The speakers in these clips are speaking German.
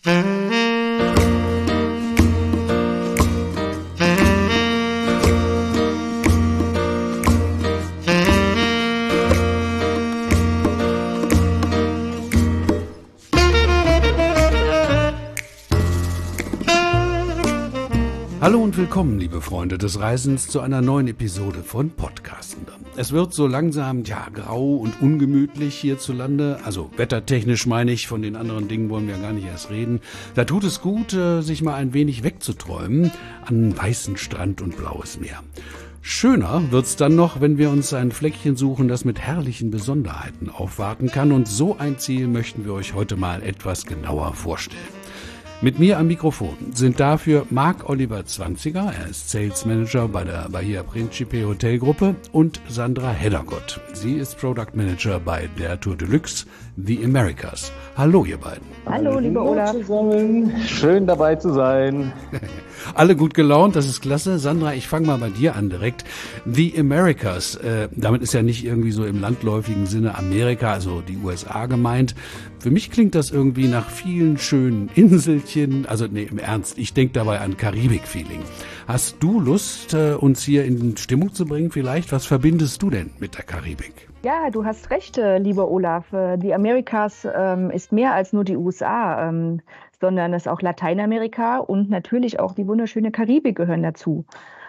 Hallo und willkommen, liebe Freunde des Reisens, zu einer neuen Episode von Podcastender. Es wird so langsam, grau und ungemütlich hierzulande, also wettertechnisch meine ich, von den anderen Dingen wollen wir gar nicht erst reden. Da tut es gut, sich mal ein wenig wegzuträumen an weißen Strand und blaues Meer. Schöner wird's dann noch, wenn wir uns ein Fleckchen suchen, das mit herrlichen Besonderheiten aufwarten kann, und so ein Ziel möchten wir euch heute mal etwas genauer vorstellen. Mit mir am Mikrofon sind dafür Marc Oliver Zwanziger, er ist Sales Manager bei der Bahia Principe Hotelgruppe, und Sandra Heddergott. Sie ist Product Manager bei der Tour Deluxe The Americas. Hallo ihr beiden. Hallo lieber Olaf. Zusammen. Schön dabei zu sein. Alle gut gelaunt, das ist klasse. Sandra, ich fange mal bei dir an direkt. The Americas, damit ist ja nicht irgendwie so im landläufigen Sinne Amerika, also die USA gemeint. Für mich klingt das irgendwie nach vielen schönen Inselchen, also nee, im Ernst, ich denke dabei an Karibik-Feeling. Hast du Lust, uns hier in Stimmung zu bringen vielleicht? Was verbindest du denn mit der Karibik? Ja, du hast recht, lieber Olaf. The Americas ist mehr als nur die USA, sondern es ist auch Lateinamerika und natürlich auch die wunderschöne Karibik gehören dazu.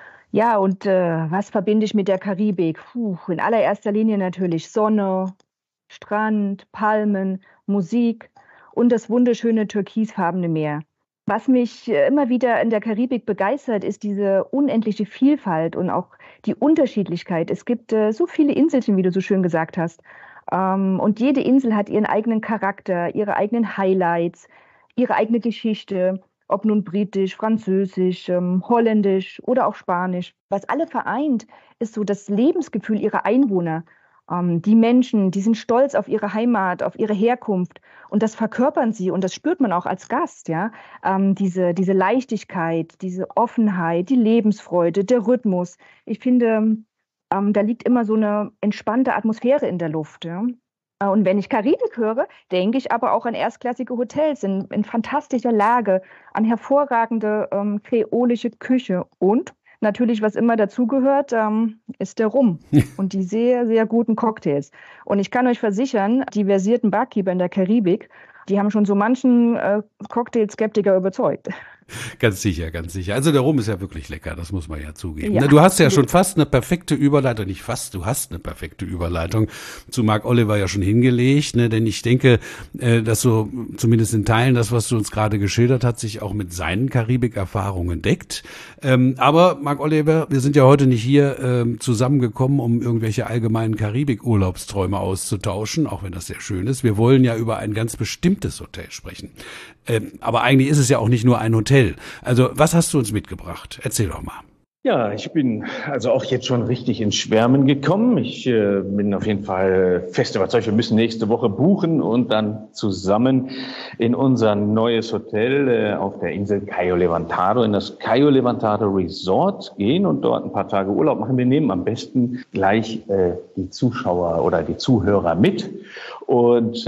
Ja, und was verbinde ich mit der Karibik? In allererster Linie natürlich Sonne, Strand, Palmen, Musik und das wunderschöne türkisfarbene Meer. Was mich immer wieder in der Karibik begeistert, ist diese unendliche Vielfalt und auch die Unterschiedlichkeit. Es gibt so viele Inselchen, wie du so schön gesagt hast. Und jede Insel hat ihren eigenen Charakter, ihre eigenen Highlights, ihre eigene Geschichte, ob nun britisch, französisch, holländisch oder auch spanisch. Was alle vereint, ist so das Lebensgefühl ihrer Einwohner. Die Menschen, die sind stolz auf ihre Heimat, auf ihre Herkunft, und das verkörpern sie, und das spürt man auch als Gast, ja. Diese Leichtigkeit, diese Offenheit, die Lebensfreude, der Rhythmus. Ich finde, da liegt immer so eine entspannte Atmosphäre in der Luft, ja. Und wenn ich Karibik höre, denke ich aber auch an erstklassige Hotels in fantastischer Lage, an hervorragende kreolische Küche und natürlich, was immer dazugehört, ist der Rum und die sehr, sehr guten Cocktails. Und ich kann euch versichern, die versierten Barkeeper in der Karibik, die haben schon so manchen Cocktailskeptiker überzeugt. Ganz sicher, ganz sicher. Also der Rum ist ja wirklich lecker, das muss man ja zugeben. Ja, du hast ja schon fast eine perfekte Überleitung, nicht fast, du hast eine perfekte Überleitung zu Marc Oliver ja schon hingelegt, ne? Denn ich denke, dass so zumindest in Teilen das, was du uns gerade geschildert hast, sich auch mit seinen Karibik-Erfahrungen deckt. Aber Marc Oliver, wir sind ja heute nicht hier zusammengekommen, um irgendwelche allgemeinen Karibik-Urlaubsträume auszutauschen, auch wenn das sehr schön ist. Wir wollen ja über ein ganz bestimmtes Hotel sprechen. Aber eigentlich ist es ja auch nicht nur ein Hotel. Also was hast du uns mitgebracht? Erzähl doch mal. Ja, ich bin also auch jetzt schon richtig ins Schwärmen gekommen. Ich bin auf jeden Fall fest überzeugt, wir müssen nächste Woche buchen und dann zusammen in unser neues Hotel auf der Insel Cayo Levantado, in das Cayo Levantado Resort gehen und dort ein paar Tage Urlaub machen. Wir nehmen am besten gleich die Zuschauer oder die Zuhörer mit und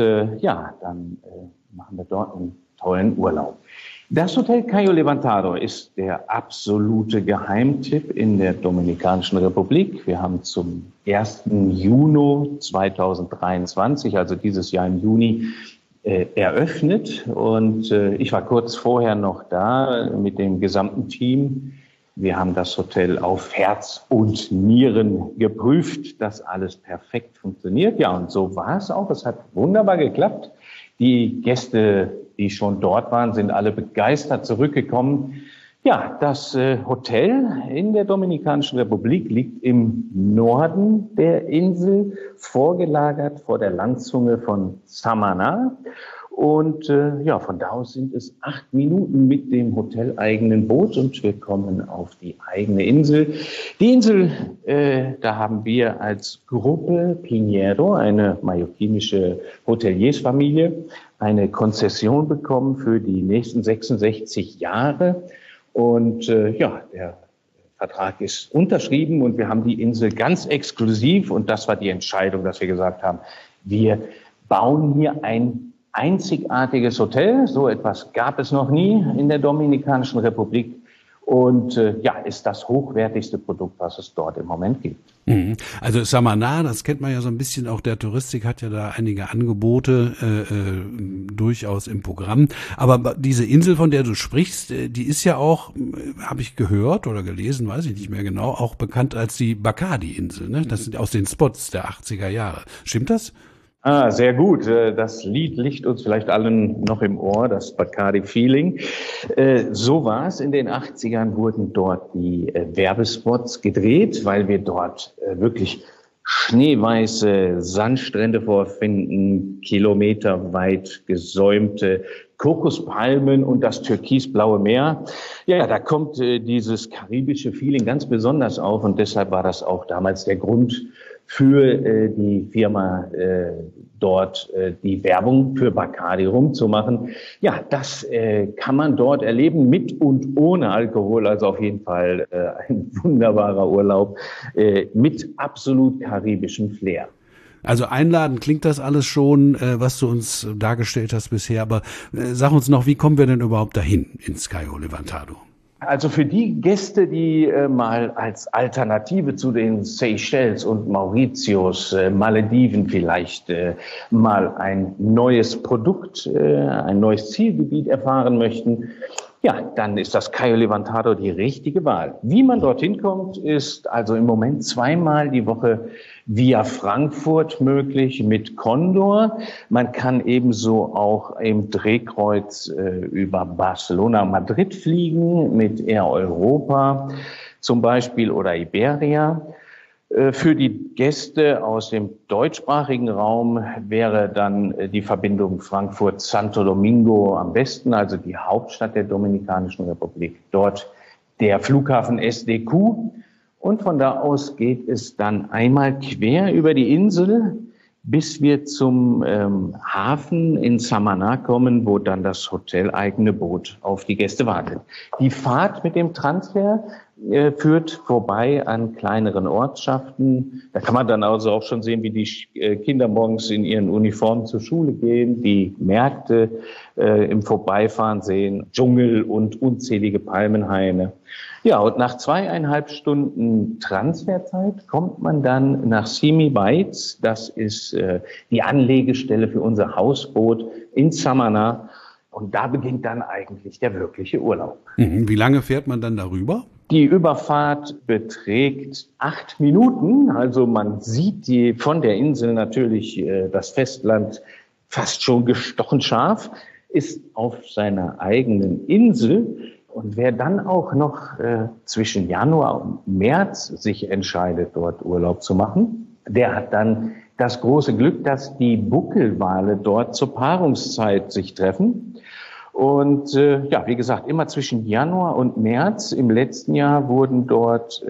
dann machen wir dort einen tollen Urlaub. Das Hotel Cayo Levantado ist der absolute Geheimtipp in der Dominikanischen Republik. Wir haben zum 1. Juni 2023, also dieses Jahr im Juni, eröffnet. Und ich war kurz vorher noch da mit dem gesamten Team. Wir haben das Hotel auf Herz und Nieren geprüft, dass alles perfekt funktioniert. Ja, und so war es auch. Es hat wunderbar geklappt. Die Gäste, die schon dort waren, sind alle begeistert zurückgekommen. Ja, das Hotel in der Dominikanischen Republik liegt im Norden der Insel, vorgelagert vor der Landzunge von Samaná. Und von da aus sind es 8 Minuten mit dem hoteleigenen Boot und wir kommen auf die eigene Insel. Die Insel, da haben wir als Gruppe Pinheiro, eine mallorquinische Hoteliersfamilie, eine Konzession bekommen für die nächsten 66 Jahre. Und der Vertrag ist unterschrieben und wir haben die Insel ganz exklusiv, und das war die Entscheidung, dass wir gesagt haben, wir bauen hier ein einzigartiges Hotel. So etwas gab es noch nie in der Dominikanischen Republik. Und ist das hochwertigste Produkt, was es dort im Moment gibt. Also Samaná, das kennt man ja so ein bisschen, auch der Touristik hat ja da einige Angebote durchaus im Programm. Aber diese Insel, von der du sprichst, die ist ja auch, habe ich gehört oder gelesen, weiß ich nicht mehr genau, auch bekannt als die Bacardi-Insel. Ne? Das sind aus den Spots der 80er Jahre. Stimmt das? Sehr gut. Das Lied liegt uns vielleicht allen noch im Ohr, das Bacardi-Feeling. So war es. In den 80ern wurden dort die Werbespots gedreht, weil wir dort wirklich schneeweiße Sandstrände vorfinden, kilometerweit gesäumte Kokospalmen und das türkisblaue Meer. Ja, da kommt dieses karibische Feeling ganz besonders auf und deshalb war das auch damals der Grund für die Firma dort die Werbung für Bacardi rumzumachen. Ja, das kann man dort erleben mit und ohne Alkohol. Also auf jeden Fall ein wunderbarer Urlaub mit absolut karibischem Flair. Also einladen klingt das alles schon, was du uns dargestellt hast bisher. Aber sag uns noch, wie kommen wir denn überhaupt dahin ins Cayo Levantado? Also für die Gäste, die mal als Alternative zu den Seychelles und Mauritius, Malediven vielleicht mal ein neues Produkt, ein neues Zielgebiet erfahren möchten, ja, dann ist das Cayo Levantado die richtige Wahl. Wie man dorthin kommt, ist also im Moment 2-mal die Woche via Frankfurt möglich mit Condor. Man kann ebenso auch im Drehkreuz über Barcelona, Madrid fliegen mit Air Europa zum Beispiel oder Iberia. Für die Gäste aus dem deutschsprachigen Raum wäre dann die Verbindung Frankfurt-Santo Domingo am besten, also die Hauptstadt der Dominikanischen Republik. Dort der Flughafen SDQ. Und von da aus geht es dann einmal quer über die Insel, bis wir zum Hafen in Samaná kommen, wo dann das hoteleigene Boot auf die Gäste wartet. Die Fahrt mit dem Transfer führt vorbei an kleineren Ortschaften. Da kann man dann also auch schon sehen, wie die Kinder morgens in ihren Uniformen zur Schule gehen, die Märkte im Vorbeifahren sehen, Dschungel und unzählige Palmenhaine. Ja, und nach 2,5 Stunden Transferzeit kommt man dann nach Simi Bites. Das ist die Anlegestelle für unser Hausboot in Samaná. Und da beginnt dann eigentlich der wirkliche Urlaub. Wie lange fährt man dann darüber? Die Überfahrt beträgt 8 Minuten. Also man sieht von der Insel natürlich das Festland fast schon gestochen scharf, ist auf seiner eigenen Insel. Und wer dann auch noch zwischen Januar und März sich entscheidet, dort Urlaub zu machen, der hat dann das große Glück, dass die Buckelwale dort zur Paarungszeit sich treffen. Und wie gesagt, immer zwischen Januar und März. Im letzten Jahr wurden dort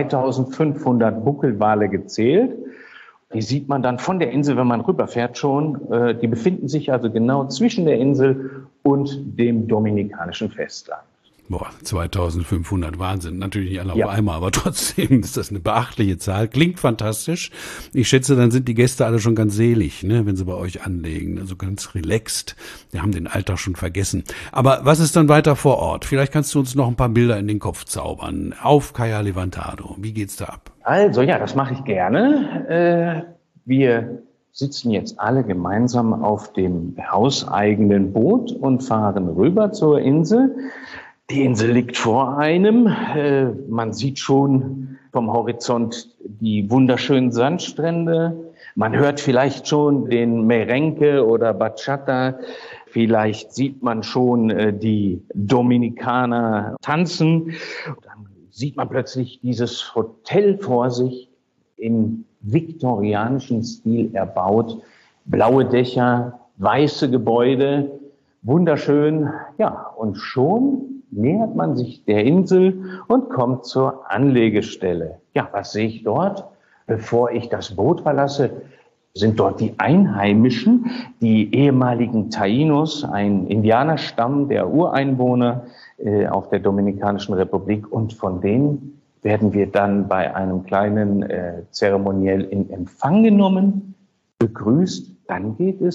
2500 Buckelwale gezählt. Die sieht man dann von der Insel, wenn man rüberfährt schon. Die befinden sich also genau zwischen der Insel und dem dominikanischen Festland. Boah, 2500, Wahnsinn. Natürlich nicht alle auf einmal, aber trotzdem ist das eine beachtliche Zahl. Klingt fantastisch. Ich schätze, dann sind die Gäste alle schon ganz selig, ne, wenn sie bei euch anlegen. Also ganz relaxed. Wir haben den Alltag schon vergessen. Aber was ist dann weiter vor Ort? Vielleicht kannst du uns noch ein paar Bilder in den Kopf zaubern. Auf Cayo Levantado. Wie geht's da ab? Also ja, das mache ich gerne. Wir sitzen jetzt alle gemeinsam auf dem hauseigenen Boot und fahren rüber zur Insel. Die Insel liegt vor einem. Man sieht schon vom Horizont die wunderschönen Sandstrände. Man hört vielleicht schon den Merengue oder Bachata. Vielleicht sieht man schon die Dominikaner tanzen. Dann sieht man plötzlich dieses Hotel vor sich, im viktorianischen Stil erbaut. Blaue Dächer, weiße Gebäude, wunderschön. Ja, und schon nähert man sich der Insel und kommt zur Anlegestelle. Ja, was sehe ich dort? Bevor ich das Boot verlasse, sind dort die Einheimischen, die ehemaligen Taínos, ein Indianerstamm der Ureinwohner auf der Dominikanischen Republik. Und von denen werden wir dann bei einem kleinen Zeremoniell in Empfang genommen, begrüßt. Dann geht es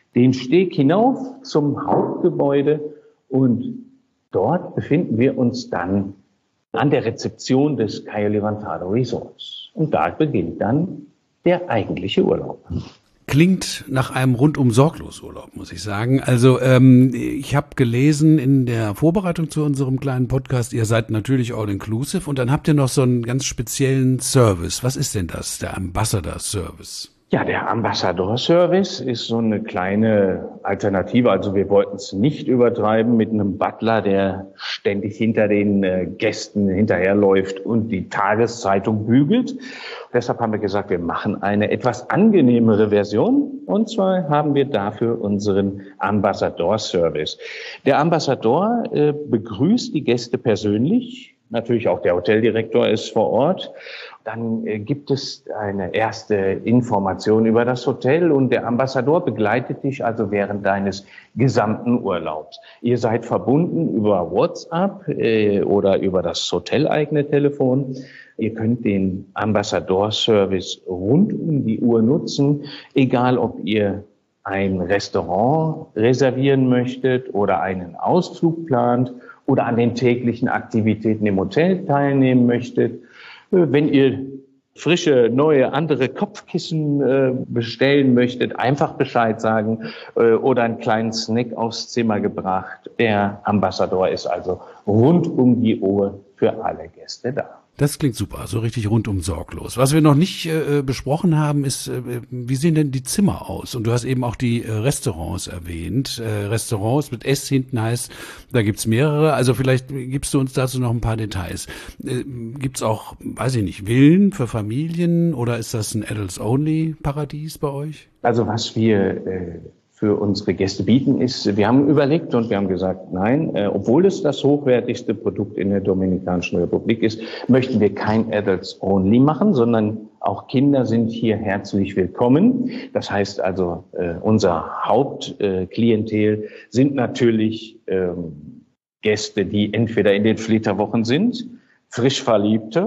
den Steg hinauf zum Hauptgebäude und dort befinden wir uns dann an der Rezeption des Cayo Levantado Resorts. Und da beginnt dann der eigentliche Urlaub. Klingt nach einem rundum sorglos Urlaub, muss ich sagen. Also ich habe gelesen in der Vorbereitung zu unserem kleinen Podcast, ihr seid natürlich all-inclusive und dann habt ihr noch so einen ganz speziellen Service. Was ist denn das, der Ambassador Service? Ja, der Ambassador Service ist so eine kleine Alternative. Also wir wollten es nicht übertreiben mit einem Butler, der ständig hinter den Gästen hinterherläuft und die Tageszeitung bügelt. Deshalb haben wir gesagt, wir machen eine etwas angenehmere Version. Und zwar haben wir dafür unseren Ambassador Service. Der Ambassador begrüßt die Gäste persönlich. Natürlich auch der Hoteldirektor ist vor Ort. Dann gibt es eine erste Information über das Hotel und der Ambassador begleitet dich also während deines gesamten Urlaubs. Ihr seid verbunden über WhatsApp oder über das hoteleigene Telefon. Ihr könnt den Ambassador-Service rund um die Uhr nutzen, egal ob ihr ein Restaurant reservieren möchtet oder einen Ausflug plant oder an den täglichen Aktivitäten im Hotel teilnehmen möchtet. Wenn ihr frische, neue, andere Kopfkissen bestellen möchtet, einfach Bescheid sagen oder einen kleinen Snack aufs Zimmer gebracht. Der Ambassador ist also rund um die Uhr für alle Gäste da. Das klingt super, so richtig rundum sorglos. Was wir noch nicht besprochen haben, ist, wie sehen denn die Zimmer aus? Und du hast eben auch die Restaurants erwähnt. Restaurants mit S hinten heißt, da gibt's mehrere. Also vielleicht gibst du uns dazu noch ein paar Details. Gibt's auch, weiß ich nicht, Villen für Familien oder ist das ein Adults-Only-Paradies bei euch? Also was wir für unsere Gäste bieten ist, wir haben überlegt und wir haben gesagt, nein, obwohl es das hochwertigste Produkt in der Dominikanischen Republik ist, möchten wir kein Adults Only machen, sondern auch Kinder sind hier herzlich willkommen. Das heißt also, unser Hauptklientel sind natürlich Gäste, die entweder in den Flitterwochen sind, frisch Verliebte,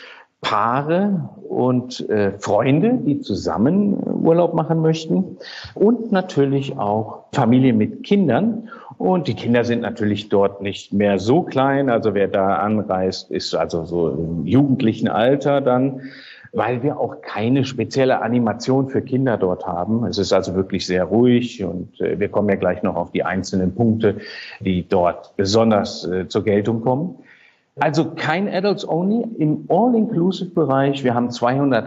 Paare und Freunde, die zusammen Urlaub machen möchten und natürlich auch Familien mit Kindern. Und die Kinder sind natürlich dort nicht mehr so klein. Also wer da anreist, ist also so im jugendlichen Alter dann, weil wir auch keine spezielle Animation für Kinder dort haben. Es ist also wirklich sehr ruhig und wir kommen ja gleich noch auf die einzelnen Punkte, die dort besonders zur Geltung kommen. Also kein Adults Only im All-Inclusive-Bereich. Wir haben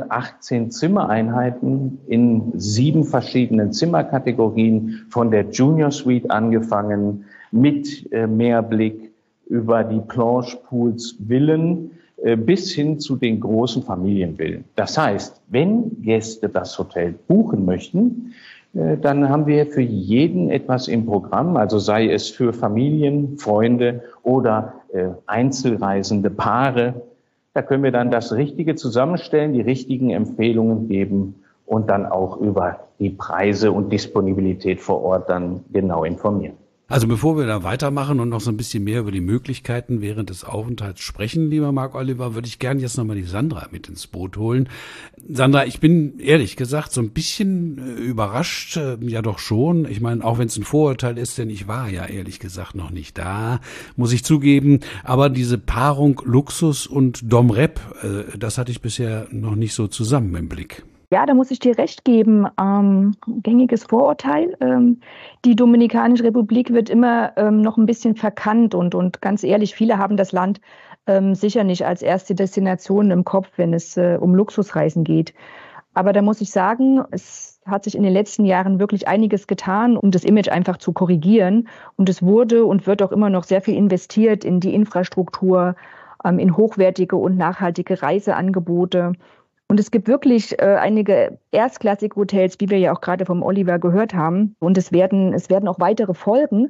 218 Zimmereinheiten in 7 verschiedenen Zimmerkategorien, von der Junior Suite angefangen, mit Meerblick über die Planche-Pools, Villen bis hin zu den großen Familienvillen. Das heißt, wenn Gäste das Hotel buchen möchten, dann haben wir für jeden etwas im Programm, also sei es für Familien, Freunde oder einzelreisende Paare. Da können wir dann das Richtige zusammenstellen, die richtigen Empfehlungen geben und dann auch über die Preise und Disponibilität vor Ort dann genau informieren. Also bevor wir da weitermachen und noch so ein bisschen mehr über die Möglichkeiten während des Aufenthalts sprechen, lieber Marc Oliver, würde ich gerne jetzt nochmal die Sandra mit ins Boot holen. Sandra, ich bin ehrlich gesagt so ein bisschen überrascht, ja doch schon. Ich meine, auch wenn es ein Vorurteil ist, denn ich war ja ehrlich gesagt noch nicht da, muss ich zugeben. Aber diese Paarung Luxus und Domrep, das hatte ich bisher noch nicht so zusammen im Blick. Ja, da muss ich dir recht geben. Gängiges Vorurteil. Die Dominikanische Republik wird immer noch ein bisschen verkannt und ganz ehrlich, viele haben das Land sicher nicht als erste Destination im Kopf, wenn es um Luxusreisen geht. Aber da muss ich sagen, es hat sich in den letzten Jahren wirklich einiges getan, um das Image einfach zu korrigieren. Und es wurde und wird auch immer noch sehr viel investiert in die Infrastruktur, in hochwertige und nachhaltige Reiseangebote. Und es gibt wirklich einige erstklassige Hotels, wie wir ja auch gerade vom Oliver gehört haben. Und es werden auch weitere folgen.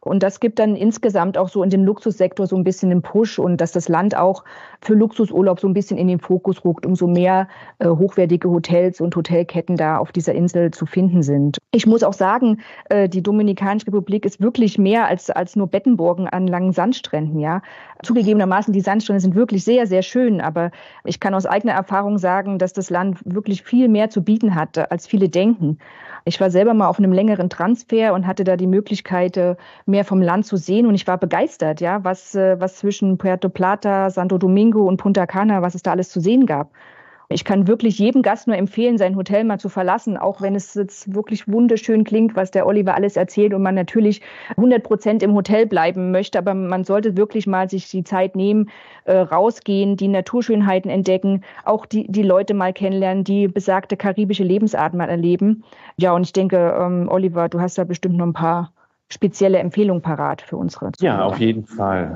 Und das gibt dann insgesamt auch so in dem Luxussektor so ein bisschen einen Push und dass das Land auch für Luxusurlaub so ein bisschen in den Fokus rückt, umso mehr hochwertige Hotels und Hotelketten da auf dieser Insel zu finden sind. Ich muss auch sagen, die Dominikanische Republik ist wirklich mehr als nur Bettenburgen an langen Sandstränden, ja. Zugegebenermaßen, die Sandstrände sind wirklich sehr, sehr schön, aber ich kann aus eigener Erfahrung sagen, dass das Land wirklich viel mehr zu bieten hat, als viele denken. Ich war selber mal auf einem längeren Transfer und hatte da die Möglichkeit, mehr vom Land zu sehen. Und ich war begeistert, ja, was zwischen Puerto Plata, Santo Domingo und Punta Cana, was es da alles zu sehen gab. Ich kann wirklich jedem Gast nur empfehlen, sein Hotel mal zu verlassen, auch wenn es jetzt wirklich wunderschön klingt, was der Oliver alles erzählt und man natürlich 100% im Hotel bleiben möchte. Aber man sollte wirklich mal sich die Zeit nehmen, rausgehen, die Naturschönheiten entdecken, auch die Leute mal kennenlernen, die besagte karibische Lebensart mal erleben. Ja, und ich denke, Oliver, du hast da bestimmt noch ein paar spezielle Empfehlungen parat für unsere Zuhörer. Ja, auf jeden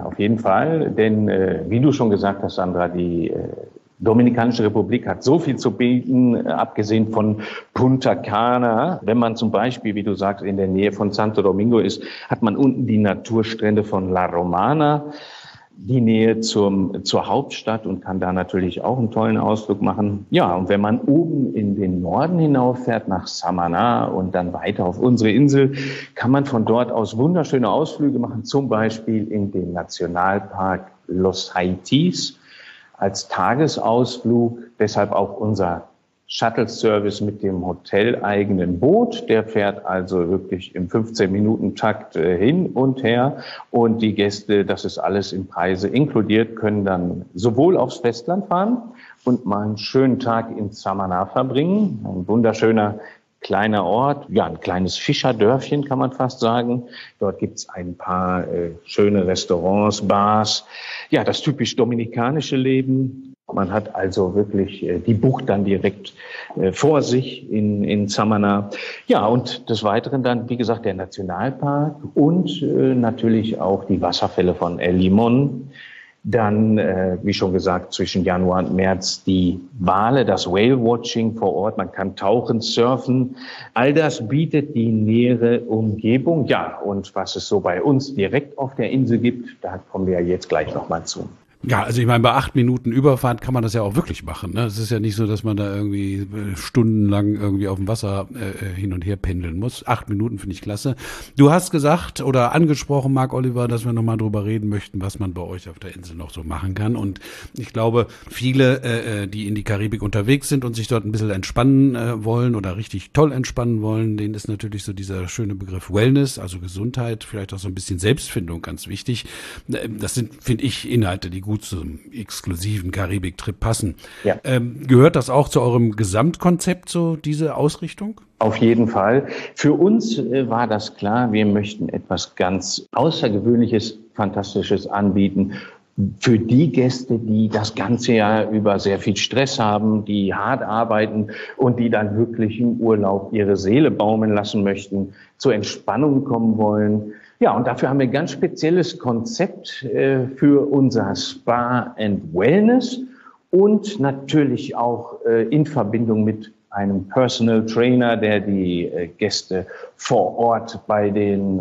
Fall. Denn wie du schon gesagt hast, Sandra, die Dominikanische Republik hat so viel zu bieten, abgesehen von Punta Cana. Wenn man zum Beispiel, wie du sagst, in der Nähe von Santo Domingo ist, hat man unten die Naturstrände von La Romana, die Nähe zur Hauptstadt und kann da natürlich auch einen tollen Ausflug machen. Ja, und wenn man oben in den Norden hinauffährt, nach Samaná und dann weiter auf unsere Insel, kann man von dort aus wunderschöne Ausflüge machen, zum Beispiel in den Nationalpark Los Haitis als Tagesausflug, deshalb auch unser Shuttle-Service mit dem hoteleigenen Boot. Der fährt also wirklich im 15-Minuten-Takt hin und her. Und die Gäste, das ist alles im Preise inkludiert, können dann sowohl aufs Festland fahren und mal einen schönen Tag in Samaná verbringen. Ein wunderschöner kleiner Ort, ja, ein kleines Fischerdörfchen kann man fast sagen. Dort gibt's ein paar schöne Restaurants, Bars. Ja, das typisch dominikanische Leben. Man hat also wirklich die Bucht dann direkt vor sich in Samaná. Ja, und des Weiteren dann, wie gesagt, der Nationalpark und natürlich auch die Wasserfälle von El Limón. Dann, wie schon gesagt, zwischen Januar und März die Wale, das Whale-Watching vor Ort. Man kann tauchen, surfen. All das bietet die nähere Umgebung. Ja, und was es so bei uns direkt auf der Insel gibt, da kommen wir ja jetzt gleich nochmal zu. Ja, also ich meine, bei 8 Minuten Überfahrt kann man das ja auch wirklich machen. Ne? Es ist ja nicht so, dass man da irgendwie stundenlang irgendwie auf dem Wasser hin und her pendeln muss. 8 Minuten finde ich klasse. Du hast gesagt oder angesprochen, Marc Oliver, dass wir nochmal drüber reden möchten, was man bei euch auf der Insel noch so machen kann. Und ich glaube, viele, die in die Karibik unterwegs sind und sich dort ein bisschen entspannen wollen oder richtig toll entspannen wollen, denen ist natürlich so dieser schöne Begriff Wellness, also Gesundheit, vielleicht auch so ein bisschen Selbstfindung ganz wichtig. Das sind, finde ich, Inhalte, die gut zum exklusiven Karibik-Trip passen. Ja. Gehört das auch zu eurem Gesamtkonzept, so diese Ausrichtung? Auf jeden Fall. Für uns war das klar, wir möchten etwas ganz Außergewöhnliches, Fantastisches anbieten. Für die Gäste, die das ganze Jahr über sehr viel Stress haben, die hart arbeiten und die dann wirklich im Urlaub ihre Seele baumeln lassen möchten, zur Entspannung kommen wollen. Ja, und dafür haben wir ein ganz spezielles Konzept für unser Spa and Wellness und natürlich auch in Verbindung mit einem Personal Trainer, der die Gäste vor Ort bei den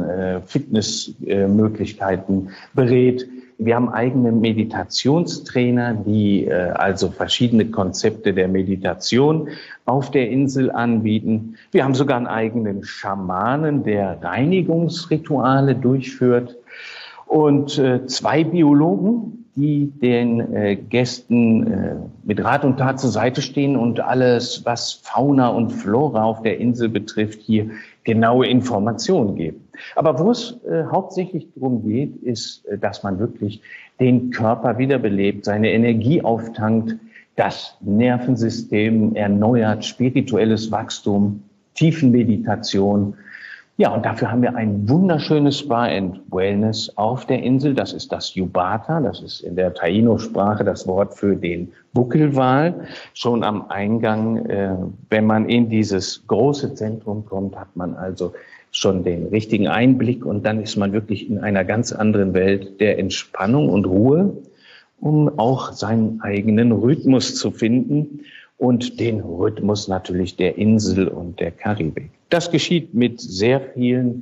Fitnessmöglichkeiten berät. Wir haben eigene Meditationstrainer, die also verschiedene Konzepte der Meditation auf der Insel anbieten. Wir haben sogar einen eigenen Schamanen, der Reinigungsrituale durchführt. Und 2 Biologen, die den Gästen mit Rat und Tat zur Seite stehen und alles, was Fauna und Flora auf der Insel betrifft, hier genaue Informationen geben. Aber wo es hauptsächlich darum geht, ist, dass man wirklich den Körper wiederbelebt, seine Energie auftankt, das Nervensystem erneuert, spirituelles Wachstum, Tiefenmeditation. Ja, und dafür haben wir ein wunderschönes Spa and Wellness auf der Insel. Das ist das Yubata, das ist in der Taino-Sprache das Wort für den Buckelwal. Schon am Eingang, wenn man in dieses große Zentrum kommt, hat man also schon den richtigen Einblick und dann ist man wirklich in einer ganz anderen Welt der Entspannung und Ruhe, um auch seinen eigenen Rhythmus zu finden und den Rhythmus natürlich der Insel und der Karibik. Das geschieht mit sehr vielen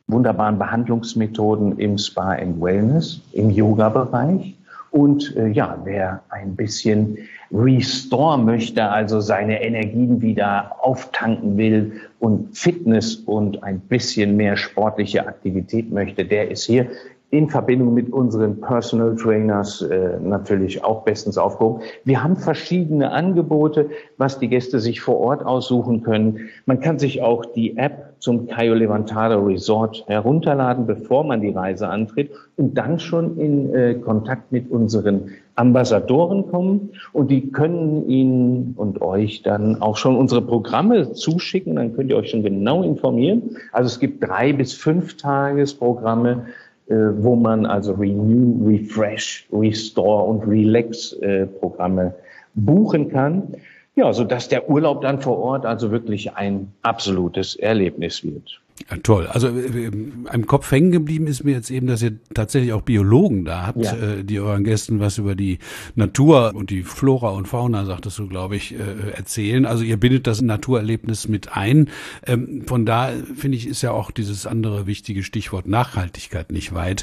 wunderbaren Behandlungsmethoden im Spa and Wellness, im Yoga-Bereich. Und wer ein bisschen Restore möchte, also seine Energien wieder auftanken will und Fitness und ein bisschen mehr sportliche Aktivität möchte, der ist hier in Verbindung mit unseren Personal Trainers natürlich auch bestens aufgehoben. Wir haben verschiedene Angebote, was die Gäste sich vor Ort aussuchen können. Man kann sich auch die App zum Cayo Levantado Resort herunterladen, bevor man die Reise antritt und dann schon in Kontakt mit unseren Ambassadoren kommen. Und die können Ihnen und euch dann auch schon unsere Programme zuschicken. Dann könnt ihr euch schon genau informieren. Also es gibt 3 bis 5 Tagesprogramme, wo man also Renew, Refresh, Restore und Relax Programme buchen kann. Ja, sodass der Urlaub dann vor Ort also wirklich ein absolutes Erlebnis wird. Ja, toll. Also im Kopf hängen geblieben ist mir jetzt eben, dass ihr tatsächlich auch Biologen da habt, die euren Gästen was über die Natur und die Flora und Fauna, sagtest du, glaube ich, erzählen. Also ihr bindet das Naturerlebnis mit ein. Von da, finde ich, ist ja auch dieses andere wichtige Stichwort Nachhaltigkeit nicht weit.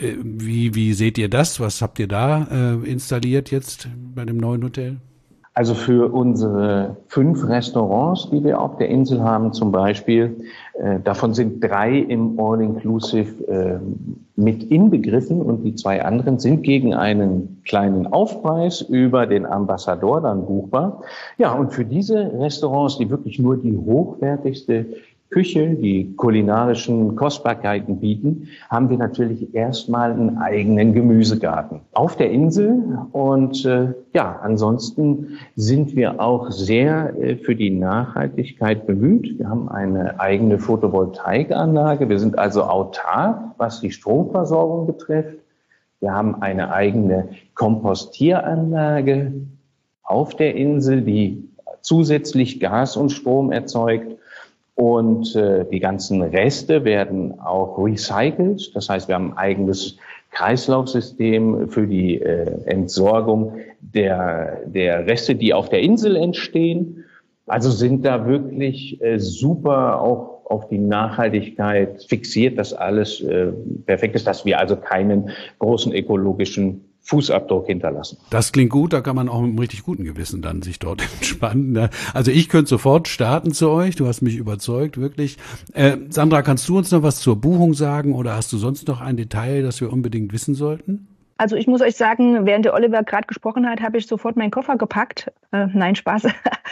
Wie seht ihr das? Was habt ihr da installiert jetzt bei dem neuen Hotel? Also für unsere 5 Restaurants, die wir auf der Insel haben zum Beispiel, davon sind 3 im All-Inclusive mit inbegriffen und die 2 anderen sind gegen einen kleinen Aufpreis über den Ambassador dann buchbar. Ja, und für diese Restaurants, die wirklich nur die hochwertigste Küche, die kulinarischen Kostbarkeiten bieten, haben wir natürlich erstmal einen eigenen Gemüsegarten auf der Insel. Und ansonsten sind wir auch sehr für die Nachhaltigkeit bemüht. Wir haben eine eigene Photovoltaikanlage. Wir sind also autark, was die Stromversorgung betrifft. Wir haben eine eigene Kompostieranlage auf der Insel, die zusätzlich Gas und Strom erzeugt. Und die ganzen Reste werden auch recycelt. Das heißt, wir haben ein eigenes Kreislaufsystem für die Entsorgung der Reste, die auf der Insel entstehen. Also sind da wirklich super auch auf die Nachhaltigkeit fixiert, dass alles perfekt ist, dass wir also keinen großen ökologischen Fußabdruck hinterlassen. Das klingt gut, da kann man auch mit einem richtig guten Gewissen dann sich dort entspannen. Also ich könnte sofort starten zu euch, du hast mich überzeugt, wirklich. Sandra, kannst du uns noch was zur Buchung sagen oder hast du sonst noch ein Detail, das wir unbedingt wissen sollten? Also ich muss euch sagen, während der Oliver gerade gesprochen hat, habe ich sofort meinen Koffer gepackt. Nein, Spaß.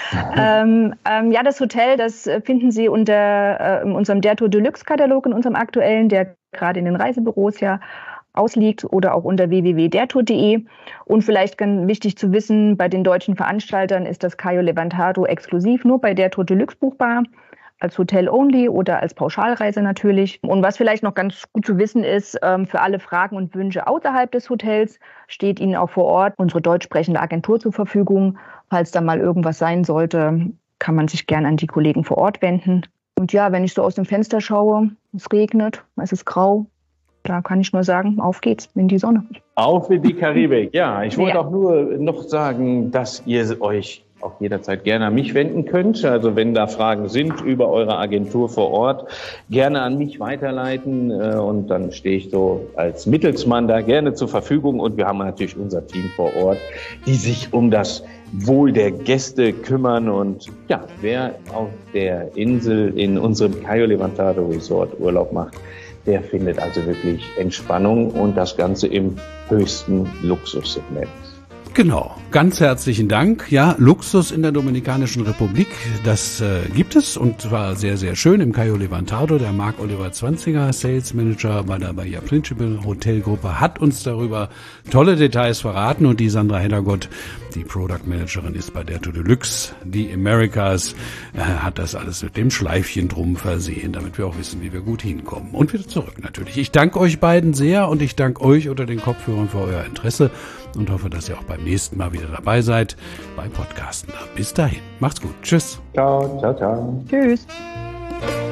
Das Hotel, das finden Sie unter unserem Der Tour Deluxe Katalog, in unserem aktuellen, der gerade in den Reisebüros ja ausliegt oder auch unter www.dertour.de. Und vielleicht ganz wichtig zu wissen, bei den deutschen Veranstaltern ist das Cayo Levantado exklusiv nur bei Der Tour Deluxe buchbar, als Hotel Only oder als Pauschalreise natürlich. Und was vielleicht noch ganz gut zu wissen ist, für alle Fragen und Wünsche außerhalb des Hotels steht Ihnen auch vor Ort unsere deutsch sprechende Agentur zur Verfügung. Falls da mal irgendwas sein sollte, kann man sich gern an die Kollegen vor Ort wenden. Und ja, wenn ich so aus dem Fenster schaue, es regnet, es ist grau, da kann ich nur sagen, auf geht's in die Sonne. Auf in die Karibik, ja. Ich wollte auch nur noch sagen, dass ihr euch auch jederzeit gerne an mich wenden könnt. Also wenn da Fragen sind über eure Agentur vor Ort, gerne an mich weiterleiten. Und dann stehe ich so als Mittelsmann da gerne zur Verfügung. Und wir haben natürlich unser Team vor Ort, die sich um das Wohl der Gäste kümmern. Und ja, wer auf der Insel in unserem Cayo Levantado Resort Urlaub macht, der findet also wirklich Entspannung und das Ganze im höchsten Luxussegment. Genau, ganz herzlichen Dank. Ja, Luxus in der Dominikanischen Republik, das gibt es und zwar sehr, sehr schön im Cayo Levantado. Der Marc Oliver Zwanziger, Sales Manager bei der Bahia Principal Hotelgruppe, hat uns darüber tolle Details verraten und die Sandra Heddergott, die Product Managerin, ist bei der Tour Deluxe, die Americas, hat das alles mit dem Schleifchen drum versehen, damit wir auch wissen, wie wir gut hinkommen. Und wieder zurück natürlich. Ich danke euch beiden sehr und ich danke euch unter den Kopfhörern für euer Interesse und hoffe, dass ihr auch beim nächsten Mal wieder dabei seid bei Podcasten. Bis dahin, macht's gut. Tschüss. Ciao, ciao, ciao. Tschüss.